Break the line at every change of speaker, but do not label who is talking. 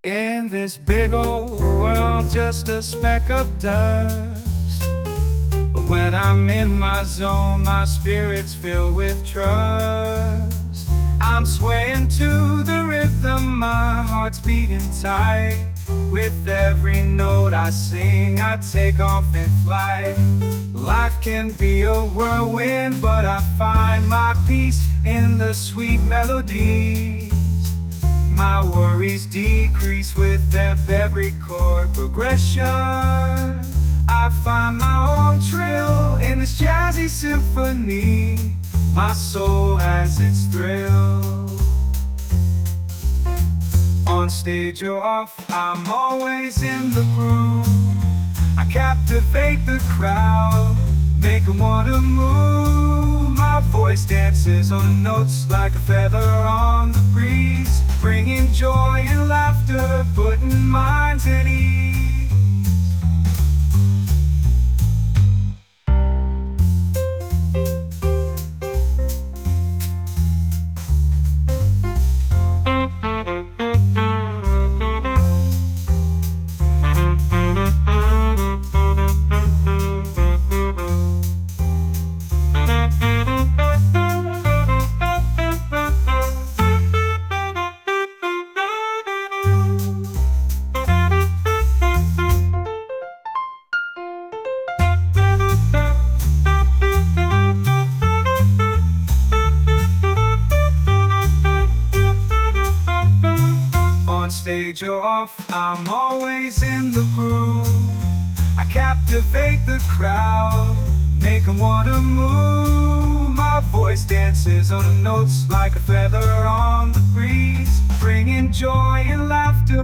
In this big old world, just a speck of dust. But when I'm in my zone, my spirit's filled with trust. I'm swaying to the rhythm, my heart's beating tight. With every note I sing, I take off and fly. Life can be a whirlwind, but I find my peace in the sweet melody. My worries decrease with every chord progression. I find my own trill in this jazzy symphony. My soul has its thrill. On stage or off, I'm always in the groove. I captivate the crowd, make them wanna move. My voice dances on notes like a feather on the breeze, bringing joy and laughter, putting minds at ease. On stage or off, I'm always in the groove. I captivate the crowd, make them wanna move. My voice dances on the notes like a feather on the breeze, bringing joy and laughter,